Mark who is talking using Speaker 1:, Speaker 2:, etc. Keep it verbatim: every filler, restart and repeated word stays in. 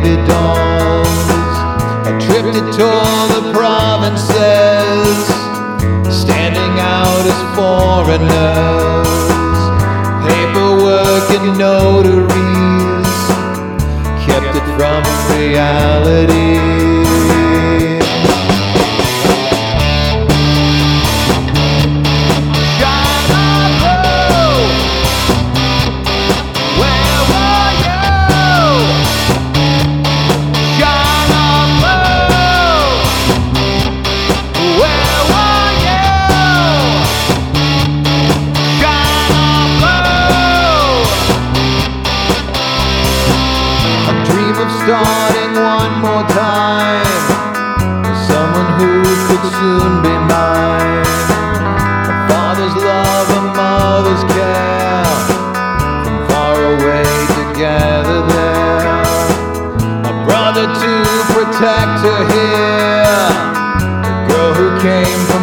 Speaker 1: baby dolls, a trip to tour the provinces, standing out as foreigners, paperwork and notaries kept it from reality. Starting one more time with someone who could soon be mine. A father's love, a mother's care, from far away together there. A brother to protect her here, the girl who came